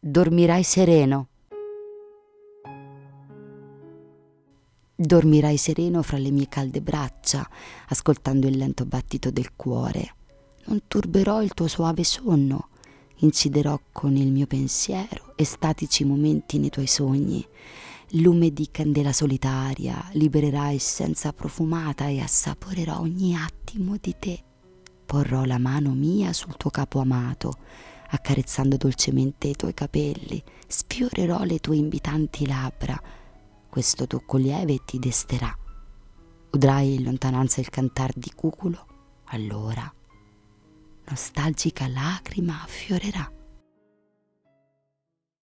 Dormirai sereno. Dormirai sereno fra le mie calde braccia, ascoltando il lento battito del cuore. Non turberò il tuo soave sonno, inciderò con il mio pensiero estatici momenti nei tuoi sogni. Lume di candela solitaria, libererà essenza profumata e assaporerò ogni attimo di te. Porrò la mano mia sul tuo capo amato, accarezzando dolcemente i tuoi capelli, sfiorerò le tue invitanti labbra. Questo tocco lieve ti desterà. Udrai in lontananza il cantar di cuculo, allora nostalgica lacrima affiorerà.